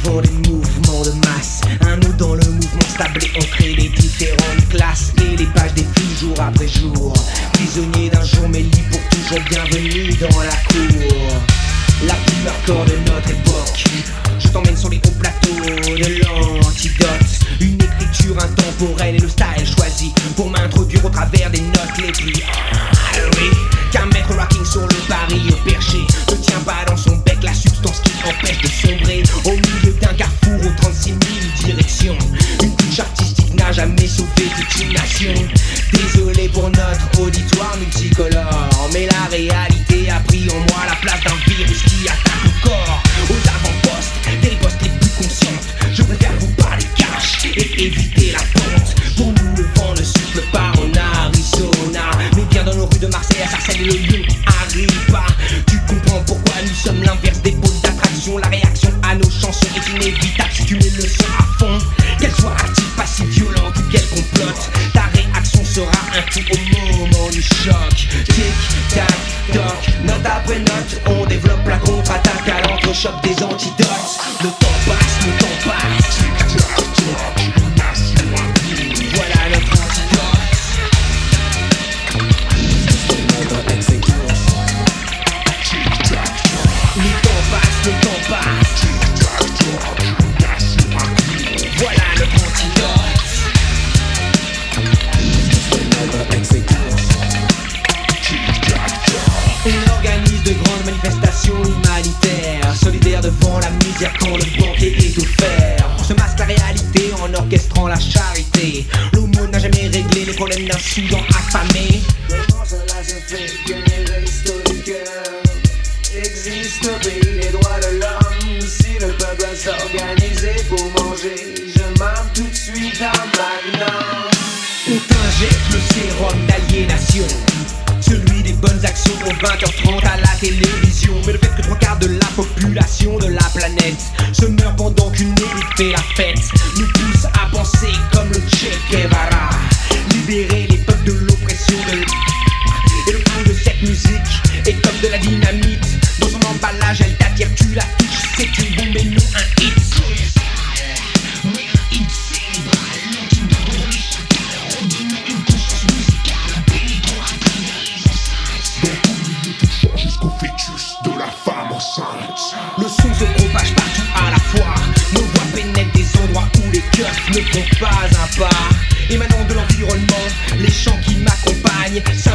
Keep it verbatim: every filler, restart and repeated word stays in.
vent des mouvements de masse. Un nous dans le mouvement stable et on crée les différentes classes. Et les pages défilent jour après jour. Prisonnier d'un jour mais libre pour toujours, bienvenue dans la cour. La plus hardcore de notre époque. Je t'emmène sur les hauts plateaux de l'antidote. Une écriture intemporelle et le style choisi pour m'introduire au travers des notes les plus ah, oui. Qu'un maître rocking sur le pari au perché ne tient pas dans son bec la substance qui empêche de sombrer au milieu d'un carrefour aux trente-six mille directions. Une touche artistique n'a jamais sauvé toute une nation. Désolé pour notre auditoire multicolore, mais la réalité a pris en moi la place d'un virus qui attaque le corps. Aux avant-postes, des ripostes les plus conscientes. Je préfère vous parler cash et éviter la pente. Pour nous le vent ne souffle pas en Arizona, mais bien dans nos rues de Marseille, à Sarcelles et le lion arrive pas. Tu comprends pourquoi nous sommes l'inverse des pôles d'attraction. La réaction à nos chansons est inévitable si tu mets le son à fond. Qu'elle soit active, passive, violente ou qu'elle complote, ta réaction sera un coup au moment du choc. Tic, tac, toc, note après note, on développe la contre-attaque à l'entrechoc des antidotes. Le temps passe, le temps passe. Voilà notre antidote. Le temps passe, le temps passe. Voilà notre antidote. On organise de grandes manifestations humanitaires, solidaires devant la misère quand le banquet est offert. On se masque la réalité en orchestrant la charité. L'aumône n'a jamais réglé les problèmes d'un Soudan affamé. Comment cela se fait que les restos du cœur existent au pays des droits de l'homme? Si le peuple doit s'organiser pour manger, je m'arme tout de suite un magnum. On t'injecte le sérum d'aliénation, celui des bonnes actions aux vingt heures trente à la télévision. Mais le fait que trois quarts de la population de la planète se meurt pendant qu'une élite fait la fête nous pousse à penser comme le Che Guevara. Libérer les peuples de l'oppression de l'... Et le flow de cette musique est comme de la dynamite. Dans son emballage elle t'attire, tu la touches, c'est une bombe et non un hit. Le son se propage partout à la fois. Nos voix pénètrent des endroits où les keufs ne font pas un pas. Émanant de l'environnement, les chants qui m'accompagnent